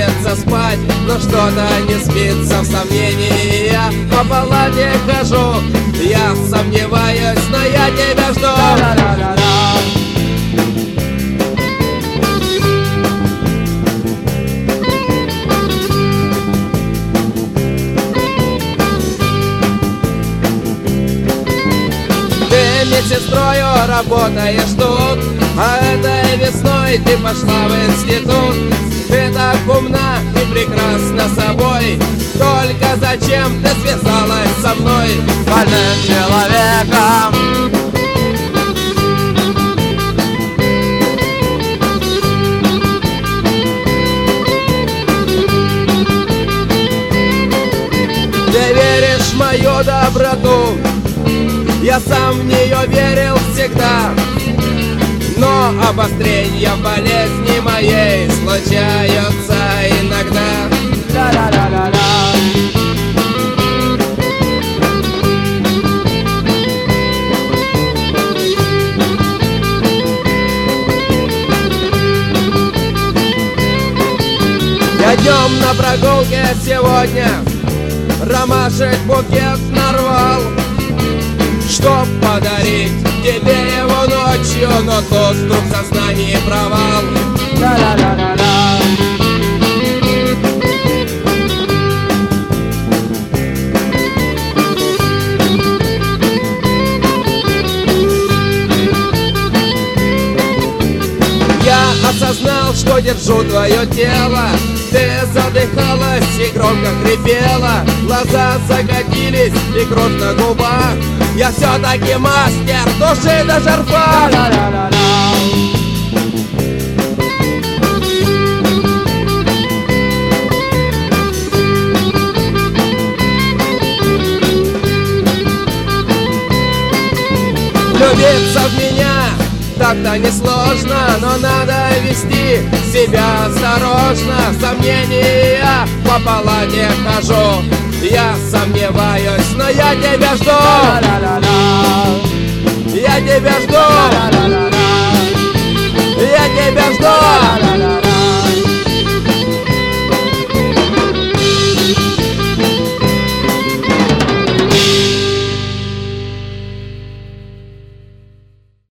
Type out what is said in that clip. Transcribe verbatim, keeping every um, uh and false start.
хочется спать, но что-то не спится в сомнении. Я по палате хожу, я сомневаюсь, но я тебя жду. Медсестрою работаешь тут, а этой весной ты пошла в институт. Ты так умна и прекрасна собой, только зачем ты связалась со мной, больным человеком? Ты веришь в мою доброту, я сам в нее верил всегда, но обострения в болезни моей случаются иногда. Ла-ла-ла-ла-ла. Я днем на прогулке сегодня ромашек букет нарвал, чтоб подарить тебе его ночью, но тут вдруг в сознании провал. Ла-ла-ла-ла-ла. Я осознал, что держу твое тело. Ты задыхалась и громко хрипела, глаза закатились и кровь на губах. Я все-таки мастер души до шарфа. Влюбиться в меня так-то несложно, но надо вести себя осторожно. Сомнения по палате хожу, я сомневаюсь, но я тебя жду. Я тебя жду. Я тебя жду.